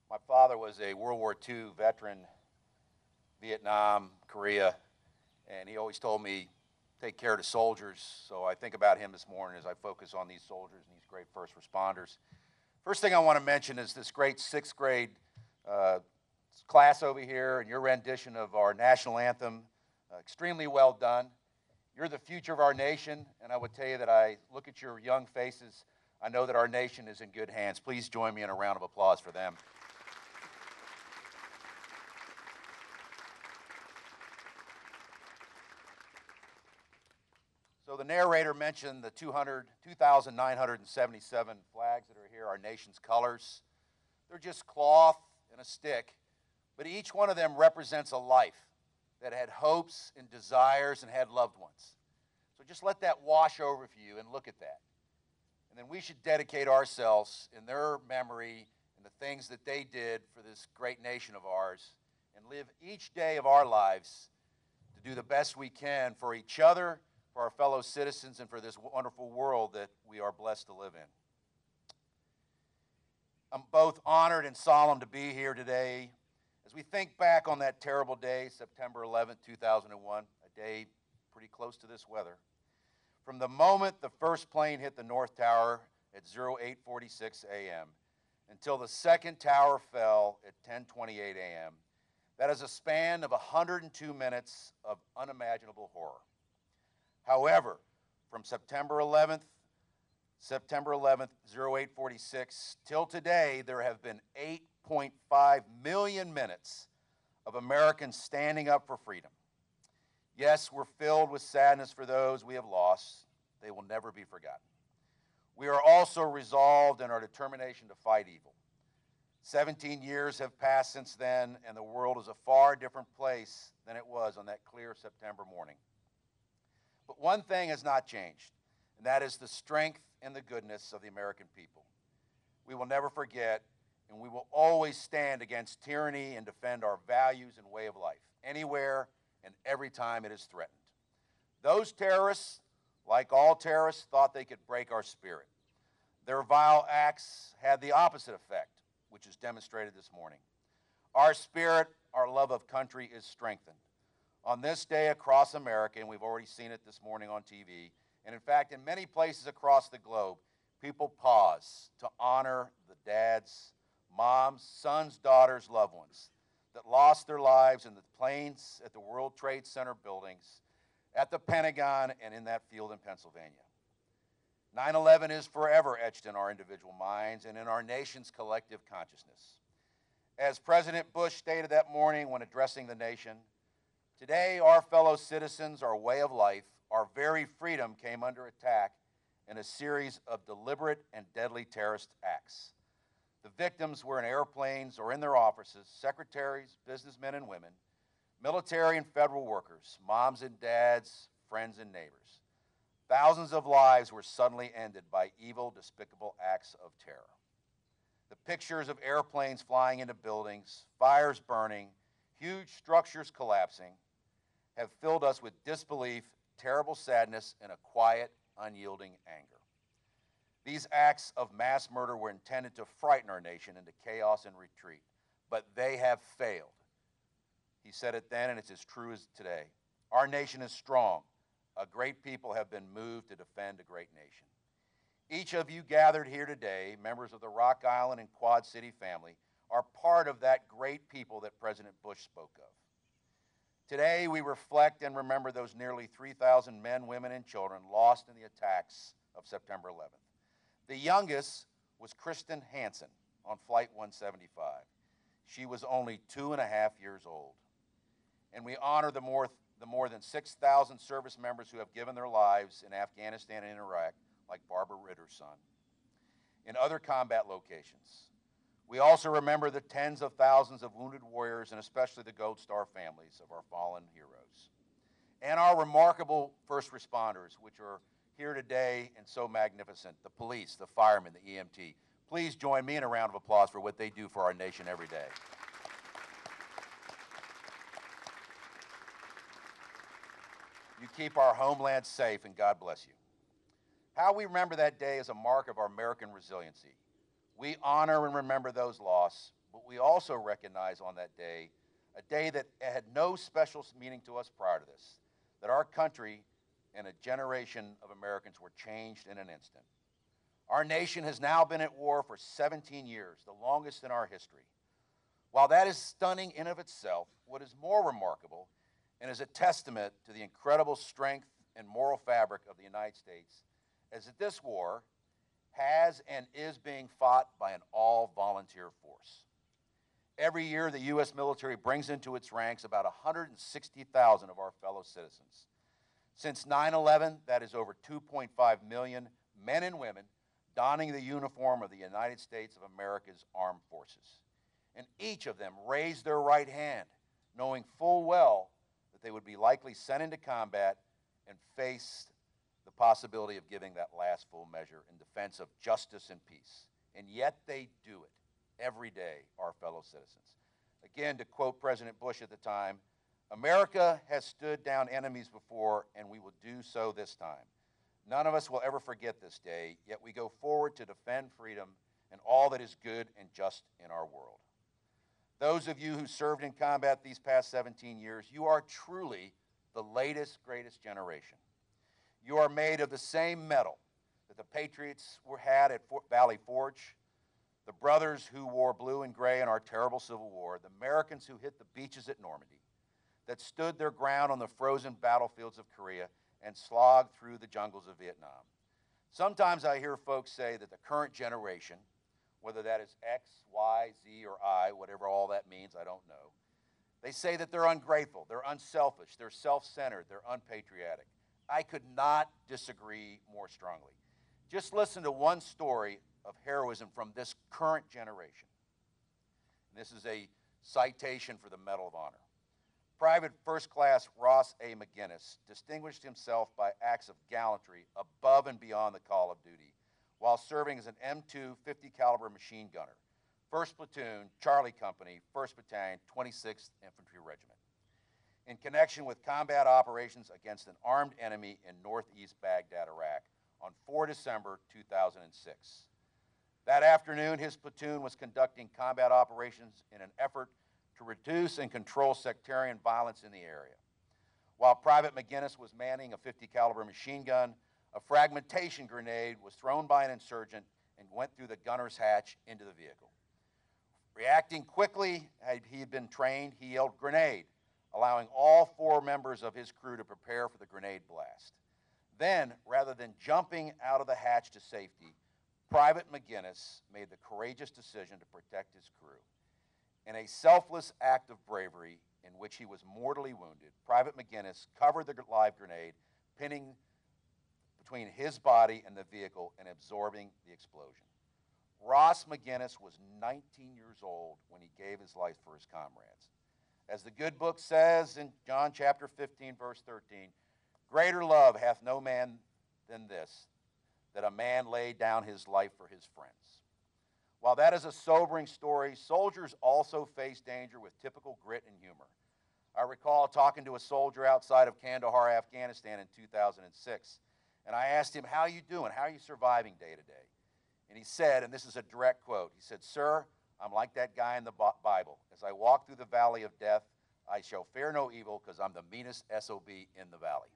My father was a World War II veteran, Vietnam, Korea, and he always told me, take care of the soldiers. So I think about him this morning as I focus on these soldiers and these great first responders. First thing I want to mention is this great sixth grade uh, class over here and your rendition of our national anthem. Extremely well done. You're the future of our nation, and I would tell you that I look at your young faces. I know that our nation is in good hands. Please join me in a round of applause for them. So the narrator mentioned the 2,977 flags that are here, our nation's colors. They're just cloth and a stick, but each one of them represents a life that had hopes and desires and had loved ones. So just let that wash over for you and look at that. And then we should dedicate ourselves in their memory and the things that they did for this great nation of ours and live each day of our lives to do the best we can for each other, for our fellow citizens, and for this wonderful world that we are blessed to live in. I'm both honored and solemn to be here today as we think back on that terrible day, September 11th, 2001, a day pretty close to this weather. From the moment the first plane hit the North Tower at 08:46 a.m. until the second tower fell at 10:28 a.m., that is a span of 102 minutes of unimaginable horror. However, from September 11th, 08:46, till today, there have been 8.5 million minutes of Americans standing up for freedom. Yes, we're filled with sadness for those we have lost. They will never be forgotten. We are also resolved in our determination to fight evil. 17 years have passed since then, and the world is a far different place than it was on that clear September morning. But one thing has not changed, and that is the strength and the goodness of the American people. We will never forget, and we will always stand against tyranny and defend our values and way of life, anywhere and every time it is threatened. Those terrorists, like all terrorists, thought they could break our spirit. Their vile acts had the opposite effect, which is demonstrated this morning. Our spirit, our love of country is strengthened. On this day across America, and we've already seen it this morning on TV, and in fact, in many places across the globe, people pause to honor the dads, moms, sons, daughters, loved ones that lost their lives in the planes at the World Trade Center buildings, at the Pentagon, and in that field in Pennsylvania. 9/11 is forever etched in our individual minds and in our nation's collective consciousness. As President Bush stated that morning when addressing the nation, today our fellow citizens, our way of life, our very freedom came under attack in a series of deliberate and deadly terrorist acts. The victims were in airplanes or in their offices, secretaries, businessmen and women, military and federal workers, moms and dads, friends and neighbors. Thousands of lives were suddenly ended by evil, despicable acts of terror. The pictures of airplanes flying into buildings, fires burning, huge structures collapsing, have filled us with disbelief, terrible sadness, and a quiet, unyielding anger. These acts of mass murder were intended to frighten our nation into chaos and retreat, but they have failed. He said it then, and it's as true as today. Our nation is strong. A great people have been moved to defend a great nation. Each of you gathered here today, members of the Rock Island and Quad City family, are part of that great people that President Bush spoke of. Today, we reflect and remember those nearly 3,000 men, women, and children lost in the attacks of September 11th. The youngest was Kristen Hansen on Flight 175. She was only 2.5 years old. And we honor the more than 6,000 service members who have given their lives in Afghanistan and Iraq, like Barbara Ritter's son, in other combat locations. We also remember the tens of thousands of wounded warriors and especially the Gold Star families of our fallen heroes. And our remarkable first responders, which are here today and so magnificent, the police, the firemen, the EMT. Please join me in a round of applause for what they do for our nation every day. You keep our homeland safe, and God bless you. How we remember that day is a mark of our American resiliency. We honor and remember those lost, but we also recognize on that day, a day that had no special meaning to us prior to this, that our country and a generation of Americans were changed in an instant. Our nation has now been at war for 17 years, the longest in our history. While that is stunning in of itself, what is more remarkable and is a testament to the incredible strength and moral fabric of the United States is that this war has and is being fought by an all-volunteer force. Every year, the U.S. military brings into its ranks about 160,000 of our fellow citizens. Since 9/11, that is over 2.5 million men and women donning the uniform of the United States of America's armed forces. And each of them raised their right hand, knowing full well that they would be likely sent into combat and face the possibility of giving that last full measure in defense of justice and peace. And yet they do it every day, our fellow citizens. Again, to quote President Bush at the time, America has stood down enemies before, and we will do so this time. None of us will ever forget this day, yet we go forward to defend freedom and all that is good and just in our world. Those of you who served in combat these past 17 years, you are truly the latest, greatest generation. You are made of the same metal that the Patriots had at Valley Forge, the brothers who wore blue and gray in our terrible Civil War, the Americans who hit the beaches at Normandy, that stood their ground on the frozen battlefields of Korea and slogged through the jungles of Vietnam. Sometimes I hear folks say that the current generation, whether that is X, Y, Z, or I, whatever all that means, I don't know, they say that they're ungrateful, they're unselfish, they're self-centered, they're unpatriotic. I could not disagree more strongly. Just listen to one story of heroism from this current generation. And this is a citation for the Medal of Honor. Private First Class Ross A. McGinnis distinguished himself by acts of gallantry above and beyond the call of duty while serving as an M2 50 caliber machine gunner, 1st Platoon, Charlie Company, 1st Battalion, 26th Infantry Regiment, in connection with combat operations against an armed enemy in northeast Baghdad, Iraq, on 4 December 2006. That afternoon, his platoon was conducting combat operations in an effort to reduce and control sectarian violence in the area. While Private McGinnis was manning a 50 caliber machine gun, a fragmentation grenade was thrown by an insurgent and went through the gunner's hatch into the vehicle. Reacting quickly, had he been trained, he yelled "grenade," allowing all 4 members of his crew to prepare for the grenade blast. Then, rather than jumping out of the hatch to safety, Private McGinnis made the courageous decision to protect his crew. In a selfless act of bravery in which he was mortally wounded, Private McGinnis covered the live grenade, pinning between his body and the vehicle and absorbing the explosion. Ross McGinnis was 19 years old when he gave his life for his comrades. As the good book says in John chapter 15, verse 13, greater love hath no man than this, that a man lay down his life for his friends. While that is a sobering story, soldiers also face danger with typical grit and humor. I recall talking to a soldier outside of Kandahar, Afghanistan in 2006, and I asked him, "How are you doing? How are you surviving day to day?" And he said, and this is a direct quote, he said, "Sir, I'm like that guy in the Bible. As I walk through the valley of death, I shall fear no evil because I'm the meanest SOB in the valley."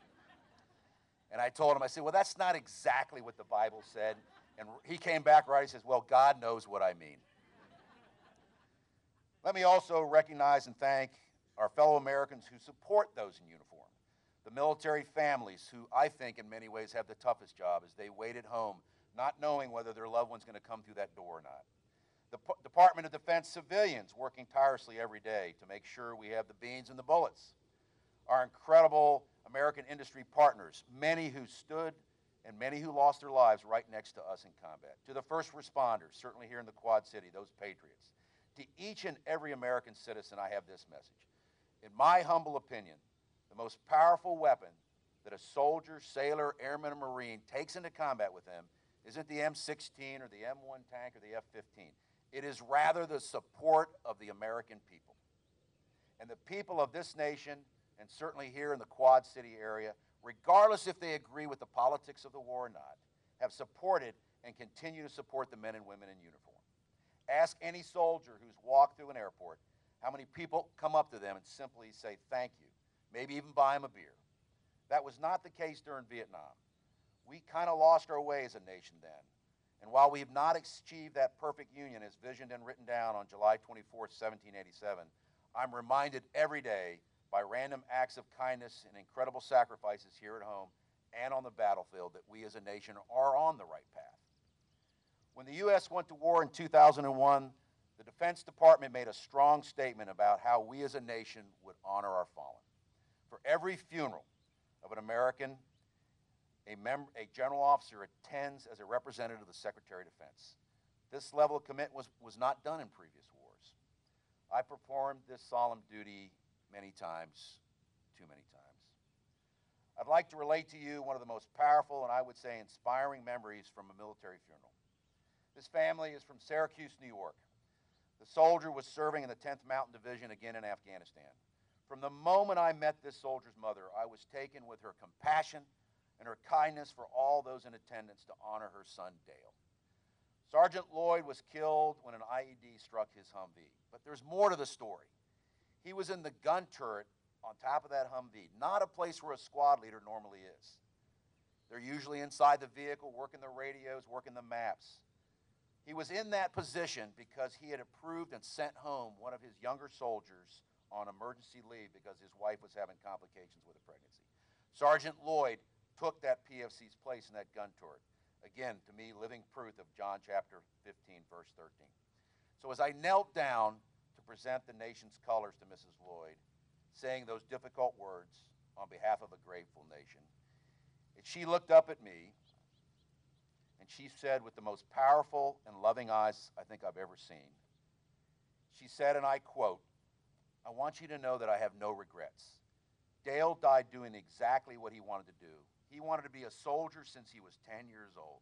And I told him, I said, "Well, that's not exactly what the Bible said." And he came back right, he says, "Well, God knows what I mean." Let me also recognize and thank our fellow Americans who support those in uniform, the military families who I think in many ways have the toughest job as they wait at home, not knowing whether their loved one's going to come through that door or not. The Department of Defense civilians working tirelessly every day to make sure we have the beans and the bullets. Our incredible American industry partners, many who stood and many who lost their lives right next to us in combat. To the first responders, certainly here in the Quad City, those patriots. To each and every American citizen, I have this message. In my humble opinion, the most powerful weapon that a soldier, sailor, airman, or Marine takes into combat with them isn't the M16 or the M1 tank or the F-15. It is rather the support of the American people. And the people of this nation, and certainly here in the Quad City area, regardless if they agree with the politics of the war or not, have supported and continue to support the men and women in uniform. Ask any soldier who's walked through an airport how many people come up to them and simply say thank you, maybe even buy them a beer. That was not the case during Vietnam. We kind of lost our way as a nation then. And while we have not achieved that perfect union as visioned and written down on July 24, 1787, I'm reminded every day by random acts of kindness and incredible sacrifices here at home and on the battlefield that we as a nation are on the right path. When the U.S. went to war in 2001, the Defense Department made a strong statement about how we as a nation would honor our fallen. For every funeral of an American, a general officer attends as a representative of the Secretary of Defense. This level of commitment was not done in previous wars. I performed this solemn duty many times, too many times. I'd like to relate to you one of the most powerful and I would say inspiring memories from a military funeral. This family is from Syracuse, New York. The soldier was serving in the 10th Mountain Division again in Afghanistan. From the moment I met this soldier's mother, I was taken with her compassion and her kindness for all those in attendance to honor her son, Dale. Sergeant Lloyd was killed when an IED struck his Humvee, but there's more to the story. He was in the gun turret on top of that Humvee, not a place where a squad leader normally is. They're usually inside the vehicle, working the radios, working the maps. He was in that position because he had approved and sent home one of his younger soldiers on emergency leave because his wife was having complications with a pregnancy. Sergeant Lloyd took that PFC's place in that gun turret. Again, to me, living proof of John chapter 15, verse 13. So as I knelt down to present the nation's colors to Mrs. Lloyd, saying those difficult words on behalf of a grateful nation, and she looked up at me, and she said with the most powerful and loving eyes I think I've ever seen, she said, and I quote, "I want you to know that I have no regrets. Dale died doing exactly what he wanted to do. He wanted to be a soldier since he was 10 years old.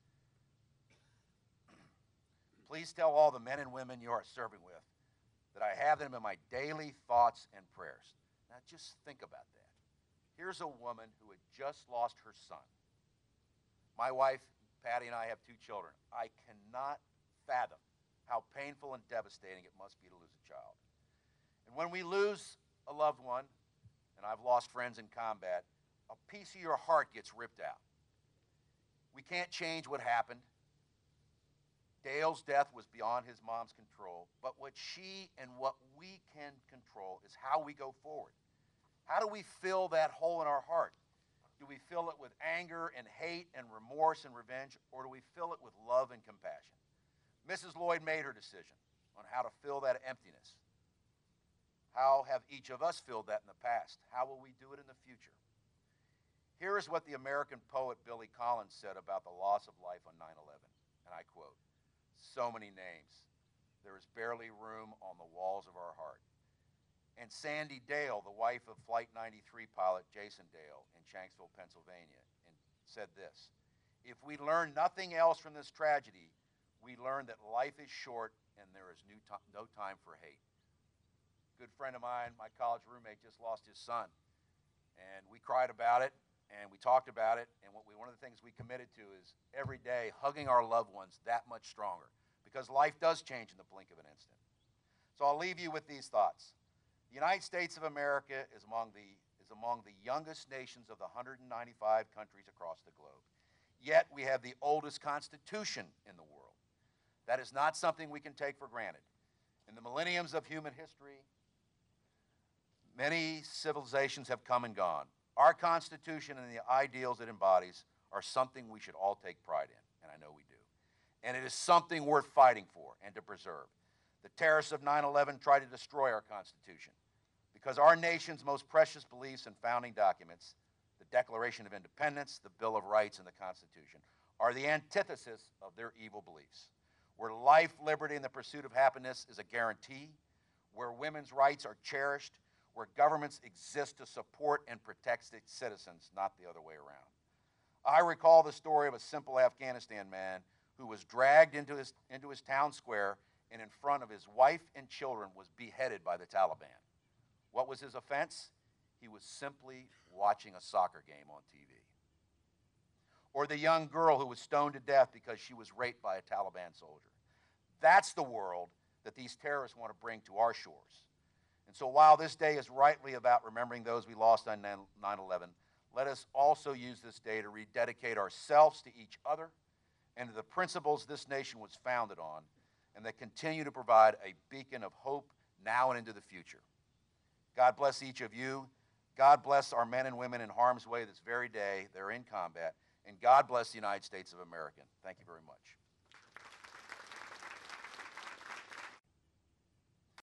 Please tell all the men and women you are serving with that I have them in my daily thoughts and prayers." Now just think about that. Here's a woman who had just lost her son. My wife, Patty, and I have 2 children. I cannot fathom how painful and devastating it must be to lose a child. And when we lose a loved one, and I've lost friends in combat, a piece of your heart gets ripped out. We can't change what happened. Dale's death was beyond his mom's control, but what she and what we can control is how we go forward. How do we fill that hole in our heart? Do we fill it with anger and hate and remorse and revenge, or do we fill it with love and compassion? Mrs. Lloyd made her decision on how to fill that emptiness. How have each of us filled that in the past? How will we do it in the future? Here is what the American poet Billy Collins said about the loss of life on 9/11, and I quote, "So many names, there is barely room on the walls of our heart." And Sandy Dale, the wife of Flight 93 pilot Jason Dale in Shanksville, Pennsylvania, and said this, "If we learn nothing else from this tragedy, we learn that life is short and there is no time for hate." A good friend of mine, my college roommate, just lost his son. And we cried about it, and we talked about it, and one of the things we committed to is every day hugging our loved ones that much stronger, because life does change in the blink of an instant. So I'll leave you with these thoughts. The United States of America is among the youngest nations of the 195 countries across the globe. Yet we have the oldest Constitution in the world. That is not something we can take for granted. In the millenniums of human history, many civilizations have come and gone. Our Constitution and the ideals it embodies are something we should all take pride in, and I know we do. And it is something worth fighting for and to preserve. The terrorists of 9/11 tried to destroy our Constitution because our nation's most precious beliefs and founding documents, the Declaration of Independence, the Bill of Rights, and the Constitution, are the antithesis of their evil beliefs. Where life, liberty, and the pursuit of happiness is a guarantee, where women's rights are cherished, where governments exist to support and protect its citizens, not the other way around. I recall the story of a simple Afghanistan man who was dragged into his town square and in front of his wife and children was beheaded by the Taliban. What was his offense? He was simply watching a soccer game on TV. Or the young girl who was stoned to death because she was raped by a Taliban soldier. That's the world that these terrorists want to bring to our shores. And so while this day is rightly about remembering those we lost on 9/11, let us also use this day to rededicate ourselves to each other and to the principles this nation was founded on, and that continue to provide a beacon of hope now and into the future. God bless each of you. God bless our men and women in harm's way this very day. They're in combat. And God bless the United States of America. Thank you very much.